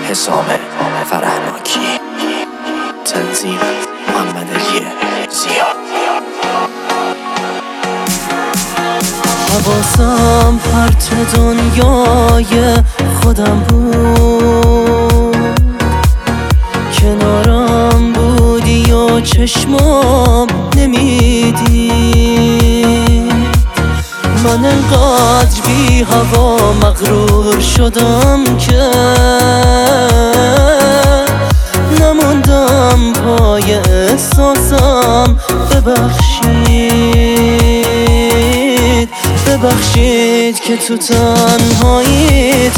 حسام فرهناکی، تنظیم محمد علی زیاد. حواسم پرت دنیای خودم بود، کنارم بودی و چشمام نمیدید. من انقدر بی هوا مغرور شدم که نموندم پای احساسم. ببخشید که تو تنهاییت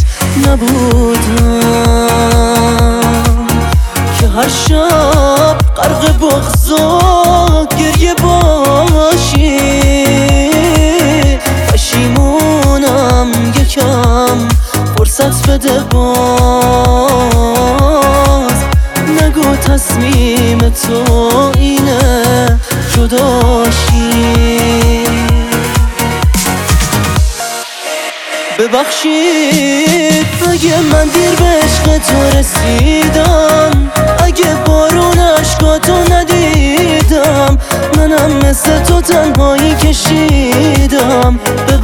نبودم، که هر شب غرق بغض و گریه باشی. پشیمونم یکم فرصت بده، باز نگو تصمیم تو اینه جداشی. ببخشید اگه من دیر به عشق تو رسیدم، اگه بارون عشقاتو ندیدم، منم مثل تو تنهایی کشیدم.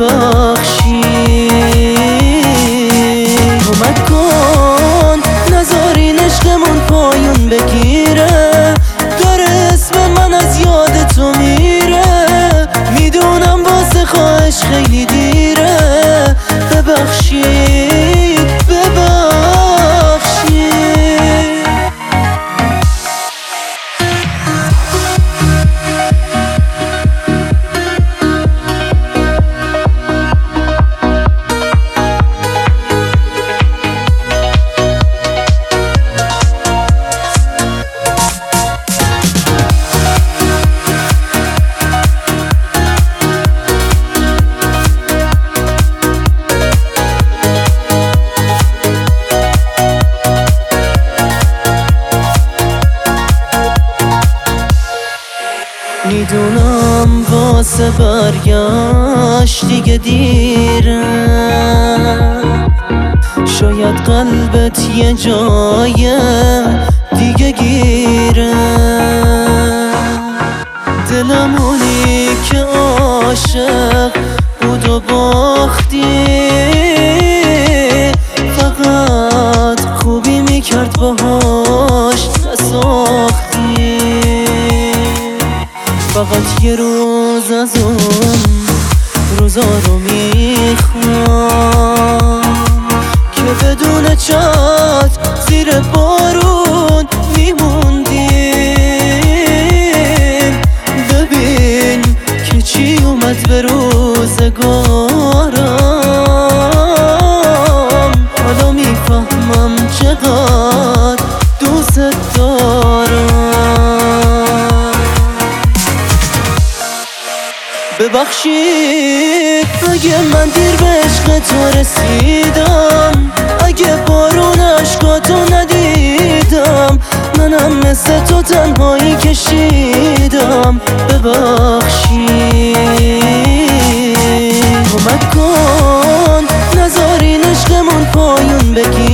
ببخشید کمک کن نذارین عشقمون پایون بگیره، داره اسم من از یاد تو میره. میدونم واسه خواهش خیلی دیره، ببخشید. میدونم واسه برگشت دیگه دیره، شاید قلبت یه جای دیگه گیره. دلمونی که عاشق بود و باختی، فقط خوبی میکرد باهاش نساختی. فقط یه روز از اون روزا رو میخوام که بدون چت زیر بارون میموندیم. ببین که چی اومد به روزگارم، حالا میفهمم چقدر دوست دارم. ببخشید اگه من دیر به عشق تو رسیدم، اگه بارون عشقاتو ندیدم، منم مثل تو تنهایی کشیدم. ببخشید کمک کن نذارین عشقمون پایون بگیره،